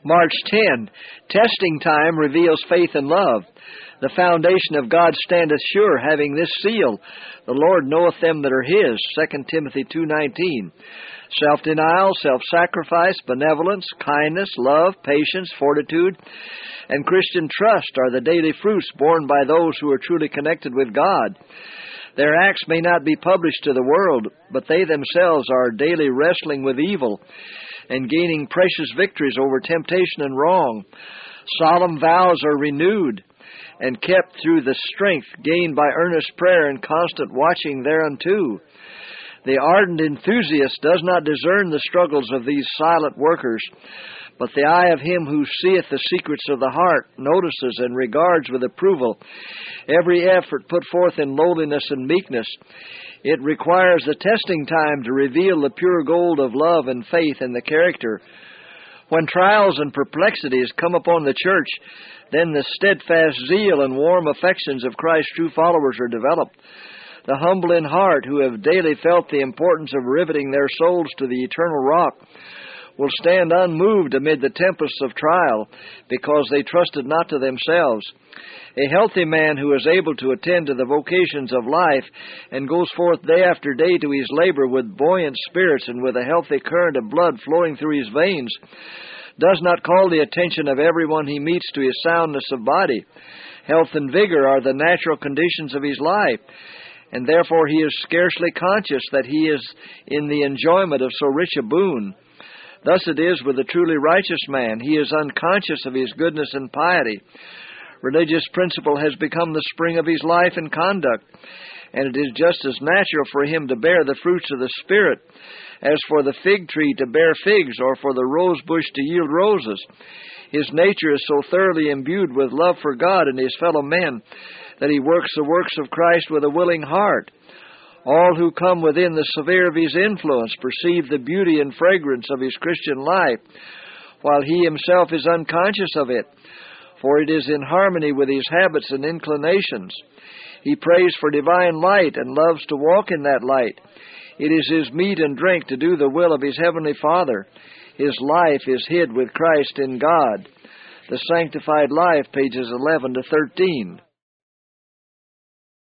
March 10, testing time reveals faith and love. The foundation of God standeth sure, having this seal, the Lord knoweth them that are His, 2 Timothy 2:19. Self-denial, self-sacrifice, benevolence, kindness, love, patience, fortitude, and Christian trust are the daily fruits borne by those who are truly connected with God. Their acts may not be published to the world, but they themselves are daily wrestling with evil and gaining precious victories over temptation and wrong. Solemn vows are renewed and kept through the strength gained by earnest prayer and constant watching thereunto. The ardent enthusiast does not discern the struggles of these silent workers, but the eye of Him who seeth the secrets of the heart notices and regards with approval every effort put forth in lowliness and meekness. It requires the testing time to reveal the pure gold of love and faith in the character. When trials and perplexities come upon the church, then the steadfast zeal and warm affections of Christ's true followers are developed. The humble in heart, who have daily felt the importance of riveting their souls to the eternal rock, will stand unmoved amid the tempests of trial, because they trusted not to themselves. A healthy man who is able to attend to the vocations of life and goes forth day after day to his labor with buoyant spirits and with a healthy current of blood flowing through his veins, does not call the attention of everyone he meets to his soundness of body. Health and vigor are the natural conditions of his life, and therefore he is scarcely conscious that he is in the enjoyment of so rich a boon. Thus it is with the truly righteous man. He is unconscious of his goodness and piety. Religious principle has become the spring of his life and conduct, and it is just as natural for him to bear the fruits of the Spirit as for the fig tree to bear figs or for the rose bush to yield roses. His nature is so thoroughly imbued with love for God and his fellow men that he works the works of Christ with a willing heart. All who come within the sphere of his influence perceive the beauty and fragrance of his Christian life, while he himself is unconscious of it, for it is in harmony with his habits and inclinations. He prays for divine light and loves to walk in that light. It is his meat and drink to do the will of his heavenly Father. His life is hid with Christ in God. The Sanctified Life, pages 11 to 13.